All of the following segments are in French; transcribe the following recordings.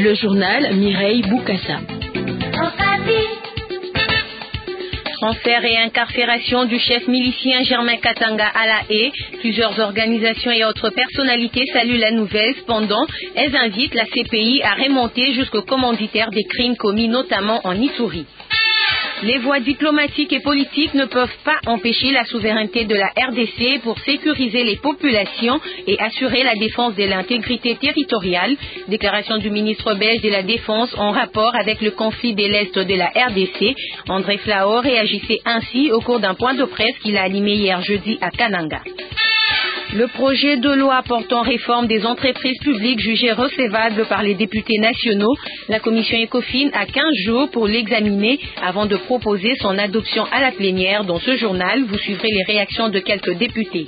Le journal Mireille Boukassa. Transfert et incarcération du chef milicien Germain Katanga à La Haye. Plusieurs organisations et autres personnalités saluent la nouvelle. Cependant, elles invitent la CPI à remonter jusqu'au commanditaire des crimes commis notamment en Ituri. Les voies diplomatiques et politiques ne peuvent pas empêcher la souveraineté de la RDC pour sécuriser les populations et assurer la défense de l'intégrité territoriale. Déclaration du ministre belge de la Défense en rapport avec le conflit de l'Est de la RDC. André Flao réagissait ainsi au cours d'un point de presse qu'il a animé hier jeudi à Kananga. Le projet de loi portant réforme des entreprises publiques jugé recevable par les députés nationaux, la commission ECOFIN a 15 jours pour l'examiner avant de proposer son adoption à la plénière. Dans ce journal, vous suivrez les réactions de quelques députés.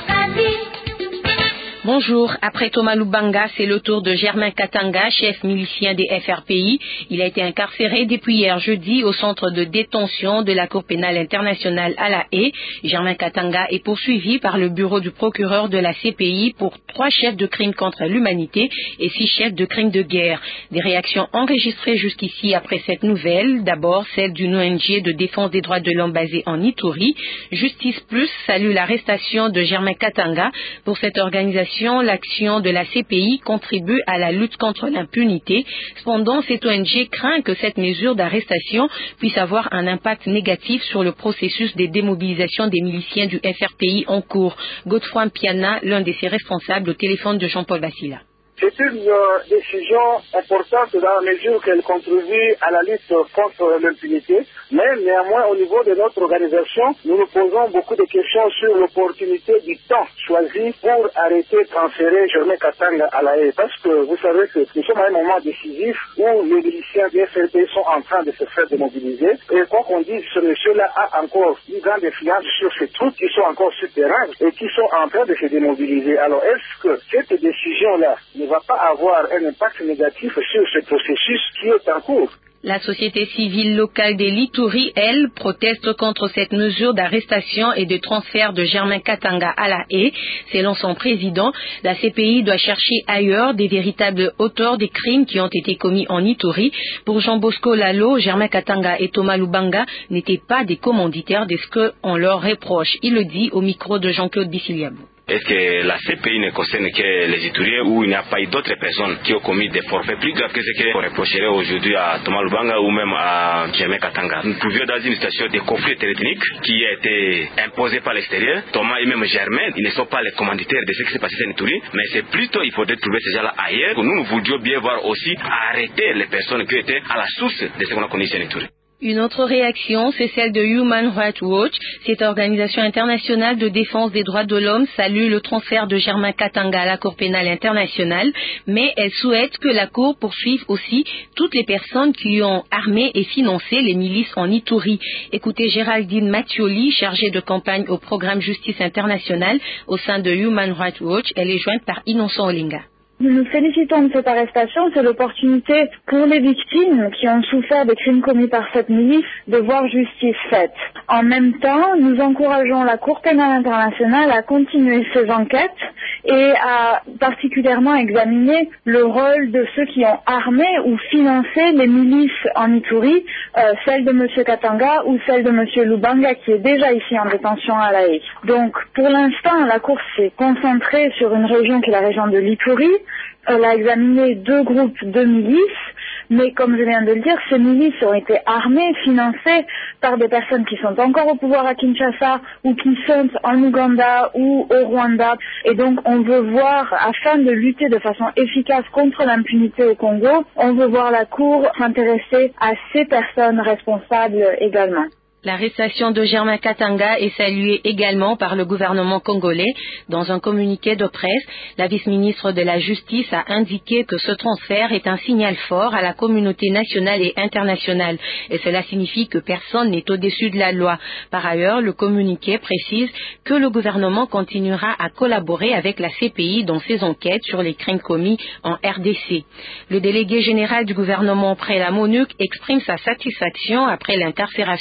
Bonjour, après Thomas Lubanga, c'est le tour de Germain Katanga, chef milicien des FRPI. Il a été incarcéré depuis hier jeudi au centre de détention de la Cour pénale internationale à La Haye. Germain Katanga est poursuivi par le bureau du procureur de la CPI pour 3 chefs de crimes contre l'humanité et 6 chefs de crimes de guerre. Des réactions enregistrées jusqu'ici après cette nouvelle. D'abord, celle d'une ONG de défense des droits de l'homme basée en Ituri. Justice Plus salue l'arrestation de Germain Katanga. Pour cette organisation, l'action de la CPI contribue à la lutte contre l'impunité. Cependant, cette ONG craint que cette mesure d'arrestation puisse avoir un impact négatif sur le processus de démobilisation des miliciens du FRPI en cours. Godefroy Mpiana, l'un de ses responsables, au téléphone de Jean-Paul Bassila. C'est une décision importante dans la mesure qu'elle contribue à la lutte contre l'impunité, mais néanmoins au niveau de notre organisation, nous nous posons beaucoup de questions sur l'opportunité du temps choisi pour arrêter, transférer Germain Katanga à La Haye. Parce que vous savez que nous sommes à un moment décisif où les miliciens du FRP sont en train de se faire démobiliser. Et quoi qu'on dise, ce monsieur-là a encore une grande influence sur ces troupes qui sont encore sur terrain et qui sont en train de se démobiliser. Alors est-ce que cette décision-là ne va pas avoir un impact négatif sur ce processus qui est en cours? La société civile locale de l'Ituri, elle, proteste contre cette mesure d'arrestation et de transfert de Germain Katanga à La Haye. Selon son président, la CPI doit chercher ailleurs des véritables auteurs des crimes qui ont été commis en Ituri. Pour Jean-Bosco Lalo, Germain Katanga et Thomas Lubanga n'étaient pas des commanditaires de ce qu'on leur reproche. Il le dit au micro de Jean-Claude Bissiliabou. Est-ce que la CPI ne concerne que les Ituriens ou il n'y a pas eu d'autres personnes qui ont commis des forfaits plus graves que ce qu'on reprocherait aujourd'hui à Thomas Lubanga ou même à Germain Katanga? Nous pouvions dans une situation de conflit ethnique qui a été imposée par l'extérieur. Thomas et même Germain, ils ne sont pas les commanditaires de ce qui s'est passé en Ituri, mais c'est plutôt il faudrait trouver ces gens-là ailleurs. Nous voudrions bien voir aussi arrêter les personnes qui étaient à la source de ce qu'on a connu en Ituri. Une autre réaction, c'est celle de Human Rights Watch. Cette organisation internationale de défense des droits de l'homme salue le transfert de Germain Katanga à la Cour pénale internationale, mais elle souhaite que la Cour poursuive aussi toutes les personnes qui ont armé et financé les milices en Ituri. Écoutez Géraldine Mathioli, chargée de campagne au programme Justice internationale au sein de Human Rights Watch. Elle est jointe par Innocent Olinga. Nous nous félicitons de cette arrestation. C'est l'opportunité pour les victimes qui ont souffert des crimes commis par cette milice de voir justice faite. En même temps, nous encourageons la Cour pénale internationale à continuer ses enquêtes et à particulièrement examiner le rôle de ceux qui ont armé ou financé les milices en Ituri, celle de M. Katanga ou celle de M. Lubanga qui est déjà ici en détention à La Haye. Donc pour l'instant, la Cour s'est concentrée sur une région qui est la région de l'Ituri. Elle a examiné 2 groupes de milices, mais comme je viens de le dire, ces milices ont été armées, financées par des personnes qui sont encore au pouvoir à Kinshasa ou qui sont en Ouganda ou au Rwanda. Et donc on veut voir, afin de lutter de façon efficace contre l'impunité au Congo, on veut voir la Cour s'intéresser à ces personnes responsables également. L'arrestation de Germain Katanga est saluée également par le gouvernement congolais. Dans un communiqué de presse, la vice-ministre de la Justice a indiqué que ce transfert est un signal fort à la communauté nationale et internationale. Et cela signifie que personne n'est au-dessus de la loi. Par ailleurs, le communiqué précise que le gouvernement continuera à collaborer avec la CPI dans ses enquêtes sur les crimes commis en RDC. Le délégué général du gouvernement près la MONUC exprime sa satisfaction après l'incarcération de Germain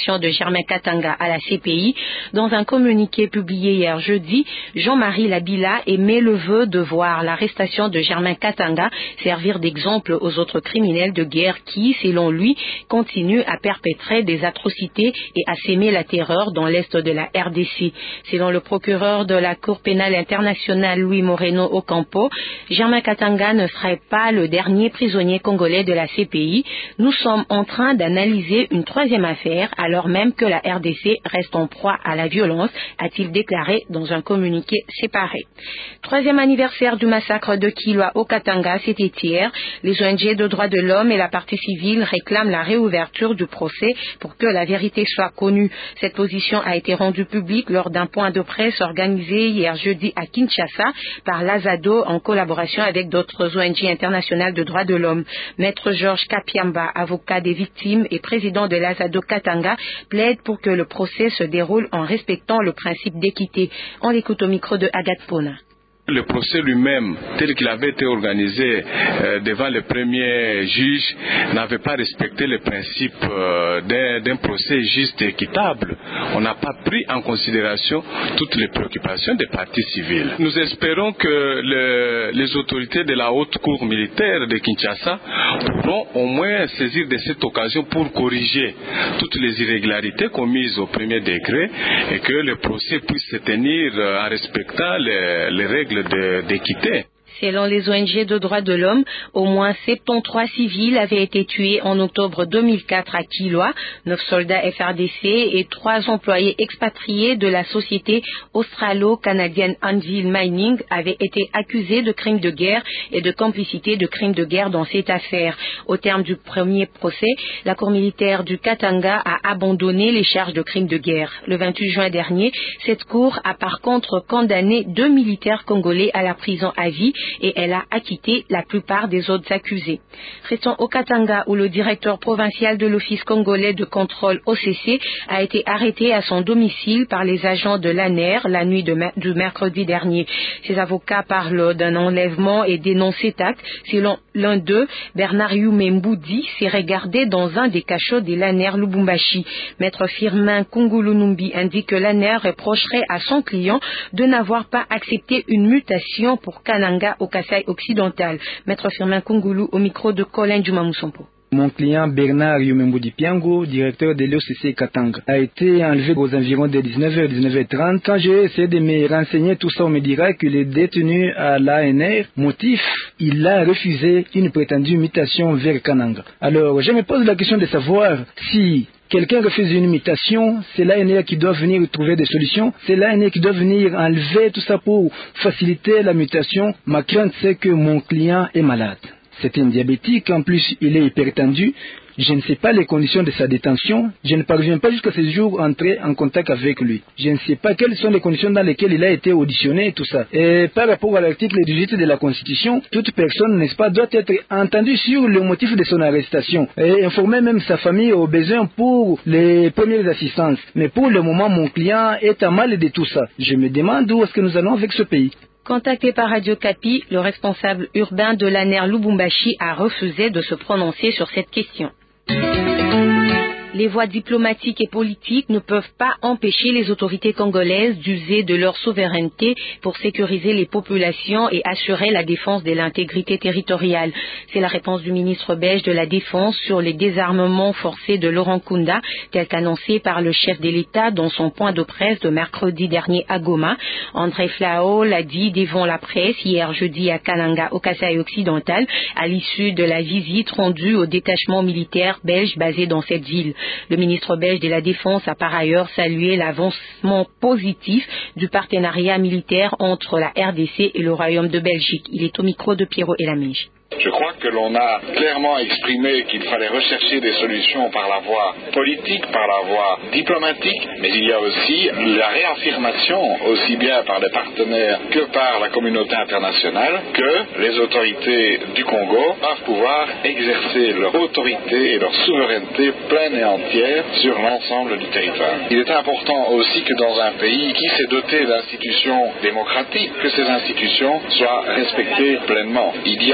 Germain Katanga à la CPI. Dans un communiqué publié hier jeudi, Jean-Marie Labila émet le vœu de voir l'arrestation de Germain Katanga servir d'exemple aux autres criminels de guerre qui, selon lui, continuent à perpétrer des atrocités et à s'aimer la terreur dans l'est de la RDC. Selon le procureur de la Cour pénale internationale Louis Moreno Ocampo, Germain Katanga ne serait pas le dernier prisonnier congolais de la CPI. Nous sommes en train d'analyser une troisième affaire alors même que la RDC reste en proie à la violence, a-t-il déclaré dans un communiqué séparé. Troisième anniversaire du massacre de Kilwa au Katanga, c'était hier. Les ONG de droits de l'homme et la partie civile réclament la réouverture du procès pour que la vérité soit connue. Cette position a été rendue publique lors d'un point de presse organisé hier jeudi à Kinshasa par l'Azado en collaboration avec d'autres ONG internationales de droits de l'homme. Maître Georges Kapiamba, avocat des victimes et président de l'Azado Katanga, plaide pour que le procès se déroule en respectant le principe d'équité. On l'écoute au micro de Agathe Pona. Le procès lui-même, tel qu'il avait été organisé devant le premier juge, n'avait pas respecté le principe d'un procès juste et équitable. On n'a pas pris en considération toutes les préoccupations des parties civiles. Nous espérons que les autorités de la haute cour militaire de Kinshasa pourront au moins saisir de cette occasion pour corriger toutes les irrégularités commises au premier degré et que le procès puisse se tenir en respectant les règles d'équité. Selon les ONG de droits de l'homme, au moins 73 civils avaient été tués en octobre 2004 à Kilwa, 9 soldats FRDC et 3 employés expatriés de la société australo-canadienne Anvil Mining avaient été accusés de crimes de guerre et de complicité de crimes de guerre dans cette affaire. Au terme du premier procès, la cour militaire du Katanga a abandonné les charges de crimes de guerre. Le 28 juin dernier, cette cour a par contre condamné 2 militaires congolais à la prison à vie et elle a acquitté la plupart des autres accusés. Restons au Katanga où le directeur provincial de l'Office congolais de contrôle OCC a été arrêté à son domicile par les agents de l'ANER la nuit du mercredi dernier. Ses avocats parlent d'un enlèvement et dénoncent cet acte. Selon l'un d'eux, Bernard Youmemboudi s'est regardé dans un des cachots de l'ANER Lubumbashi. Maître Firmin Kungulunumbi indique que l'ANER reprocherait à son client de n'avoir pas accepté une mutation pour Kananga au Kasaï occidental. Maître Firmin Kungulu au micro de Colin Dumamusompo. Mon client Bernard Youmemboudi Piango, directeur de l'OCC Katanga, a été enlevé aux environs de 19h, 19h30. Quand j'ai essayé de me renseigner, tout ça, on me dirait qu'il est détenu à l'ANR. Motif, il a refusé une prétendue mutation vers Kananga. Alors, je me pose la question de savoir si quelqu'un refuse une mutation, c'est l'ANR qui doit venir trouver des solutions, c'est l'ANR qui doit venir enlever tout ça pour faciliter la mutation. Ma crainte, c'est que mon client est malade. C'est un diabétique, en plus il est hypertendu. Je ne sais pas les conditions de sa détention. Je ne parviens pas jusqu'à ce jour à entrer en contact avec lui. Je ne sais pas quelles sont les conditions dans lesquelles il a été auditionné et tout ça. Et par rapport à l'article 18 de la Constitution, toute personne, n'est-ce pas, doit être entendue sur le motif de son arrestation et informer même sa famille au besoin pour les premières assistances. Mais pour le moment, mon client est à mal de tout ça. Je me demande où est-ce que nous allons avec ce pays. Contacté par Radio Kapi, le responsable urbain de l'ANER Lubumbashi a refusé de se prononcer sur cette question. Les voies diplomatiques et politiques ne peuvent pas empêcher les autorités congolaises d'user de leur souveraineté pour sécuriser les populations et assurer la défense de l'intégrité territoriale. C'est la réponse du ministre belge de la Défense sur les désarmements forcés de Laurent Kunda, tel qu'annoncé par le chef de l'État dans son point de presse de mercredi dernier à Goma. André Flao l'a dit devant la presse hier jeudi à Kananga, au Kasaï occidental, à l'issue de la visite rendue au détachement militaire belge basé dans cette ville. Le ministre belge de la Défense a par ailleurs salué l'avancement positif du partenariat militaire entre la RDC et le Royaume de Belgique. Il est au micro de Pierrot Elamige. Je crois que l'on a clairement exprimé qu'il fallait rechercher des solutions par la voie politique, par la voie diplomatique, mais il y a aussi la réaffirmation, aussi bien par les partenaires que par la communauté internationale, que les autorités du Congo doivent pouvoir exercer leur autorité et leur souveraineté pleine et entière sur l'ensemble du territoire. Il est important aussi que dans un pays qui s'est doté d'institutions démocratiques, que ces institutions soient respectées pleinement. Il y a des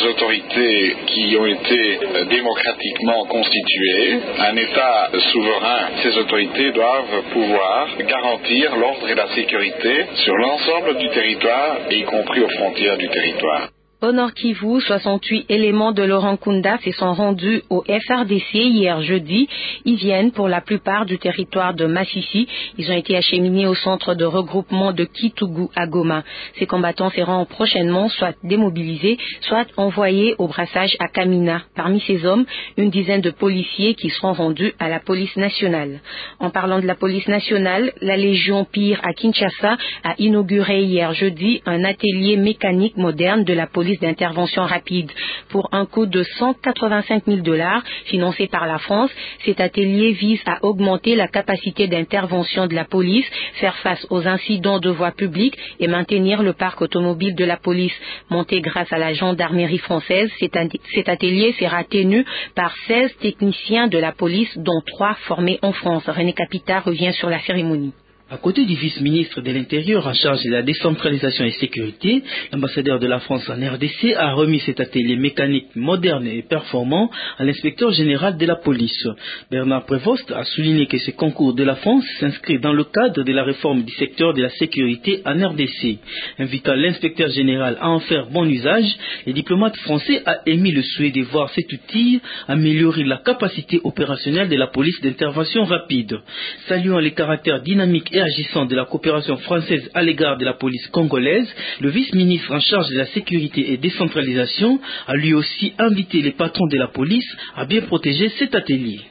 autorités qui ont été démocratiquement constituées. Un État souverain, ces autorités doivent pouvoir garantir l'ordre et la sécurité sur l'ensemble du territoire, y compris aux frontières du territoire. Au Nord Kivu, 68 éléments de Laurent Nkunda se sont rendus au FRDC hier jeudi. Ils viennent pour la plupart du territoire de Massissi. Ils ont été acheminés au centre de regroupement de Kitougou à Goma. Ces combattants seront prochainement soit démobilisés, soit envoyés au brassage à Kamina. Parmi ces hommes, une dizaine de policiers qui seront rendus à la police nationale. En parlant de la police nationale, la Légion Pire à Kinshasa a inauguré hier jeudi un atelier mécanique moderne de la police d'intervention rapide pour un coût de $185 000 financé par la France. Cet atelier vise à augmenter la capacité d'intervention de la police, faire face aux incidents de voie publique et maintenir le parc automobile de la police. Monté grâce à la gendarmerie française, cet atelier sera tenu par 16 techniciens de la police, dont 3 formés en France. René Capita revient sur la cérémonie. À côté du vice-ministre de l'Intérieur en charge de la décentralisation et sécurité, l'ambassadeur de la France en RDC a remis cet atelier mécanique moderne et performant à l'inspecteur général de la police. Bernard Prévost a souligné que ce concours de la France s'inscrit dans le cadre de la réforme du secteur de la sécurité en RDC. Invitant l'inspecteur général à en faire bon usage, le diplomate français a émis le souhait de voir cet outil améliorer la capacité opérationnelle de la police d'intervention rapide. Saluant les caractères dynamiques et agissant de la coopération française à l'égard de la police congolaise, le vice-ministre en charge de la sécurité et décentralisation a lui aussi invité les patrons de la police à bien protéger cet atelier.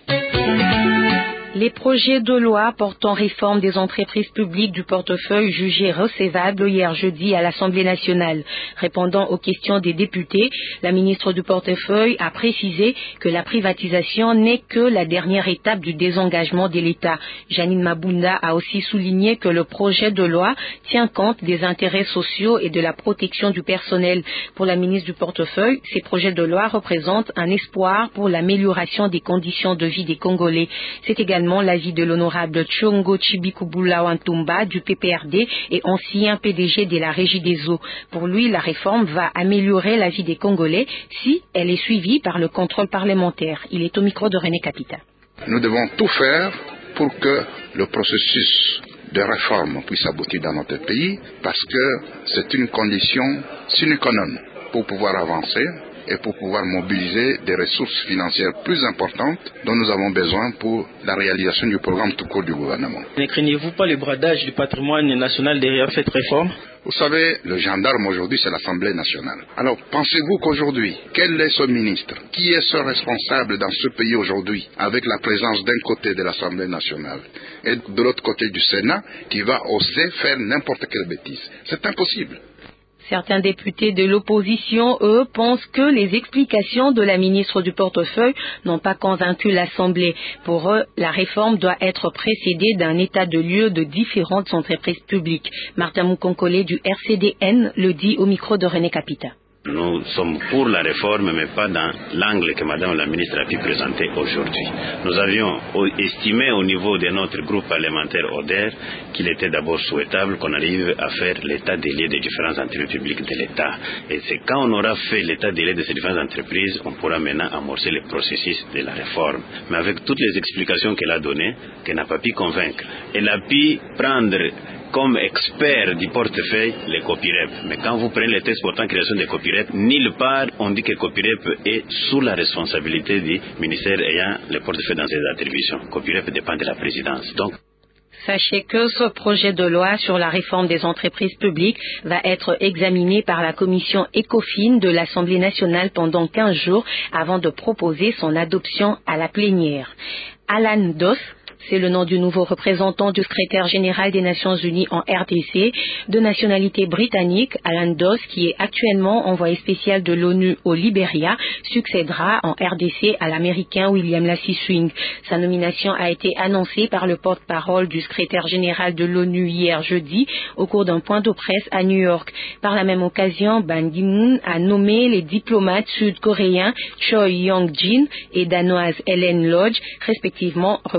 Les projets de loi portant réforme des entreprises publiques du portefeuille jugés recevables hier jeudi à l'Assemblée nationale. Répondant aux questions des députés, la ministre du portefeuille a précisé que la privatisation n'est que la dernière étape du désengagement de l'État. Janine Mabunda a aussi souligné que le projet de loi tient compte des intérêts sociaux et de la protection du personnel. Pour la ministre du portefeuille, ces projets de loi représentent un espoir pour l'amélioration des conditions de vie des Congolais. C'est également l'avis de l'honorable Tchongo Chibikubula Wantumba du PPRD et ancien PDG de la Régie des eaux. Pour lui, la réforme va améliorer la vie des Congolais si elle est suivie par le contrôle parlementaire. Il est au micro de René Capita. Nous devons tout faire pour que le processus de réforme puisse aboutir dans notre pays parce que c'est une condition sine qua non pour pouvoir avancer et pour pouvoir mobiliser des ressources financières plus importantes dont nous avons besoin pour la réalisation du programme tout court du gouvernement. Ne craignez-vous pas le bradage du patrimoine national derrière cette réforme? Vous savez, le gendarme aujourd'hui, c'est l'Assemblée nationale. Alors, pensez-vous qu'aujourd'hui, quel est ce ministre? Qui est ce responsable dans ce pays aujourd'hui, avec la présence d'un côté de l'Assemblée nationale et de l'autre côté du Sénat, qui va oser faire n'importe quelle bêtise? C'est impossible. Certains députés de l'opposition, eux, pensent que les explications de la ministre du portefeuille n'ont pas convaincu l'Assemblée. Pour eux, la réforme doit être précédée d'un état de lieu de différentes entreprises publiques. Martin Moukonkole du RCDN le dit au micro de René Capita. Nous sommes pour la réforme, mais pas dans l'angle que Madame la ministre a pu présenter aujourd'hui. Nous avions estimé au niveau de notre groupe parlementaire ODER qu'il était d'abord souhaitable qu'on arrive à faire l'état des lieux des différentes entreprises publiques de l'État. Et c'est quand on aura fait l'état des lieux de ces différentes entreprises, on pourra maintenant amorcer le processus de la réforme. Mais avec toutes les explications qu'elle a données, qu'elle n'a pas pu convaincre, elle a pu prendre comme expert du portefeuille les copyrep. Mais quand vous prenez les textes portant création des copyrep, nulle part on dit que copyrep est sous la responsabilité du ministère ayant le portefeuille dans ses attributions. Copyrep dépend de la présidence. Donc, sachez que ce projet de loi sur la réforme des entreprises publiques va être examiné par la commission ECOFIN de l'Assemblée nationale pendant 15 jours avant de proposer son adoption à la plénière. Alan Doss, c'est le nom du nouveau représentant du secrétaire général des Nations Unies en RDC, de nationalité britannique. Alan Doss, qui est actuellement envoyé spécial de l'ONU au Libéria, succédera en RDC à l'américain William Lassy Swing. Sa nomination a été annoncée par le porte-parole du secrétaire général de l'ONU hier jeudi au cours d'un point de presse à New York. Par la même occasion, Ban Ki-moon a nommé les diplomates sud-coréens Choi Young-jin et danoise Ellen Lodge, respectivement représentants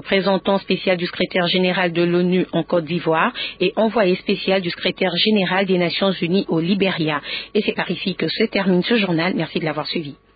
représentant spécial du secrétaire général de l'ONU en Côte d'Ivoire et envoyé spécial du secrétaire général des Nations Unies au Libéria. Et c'est par ici que se termine ce journal. Merci de l'avoir suivi.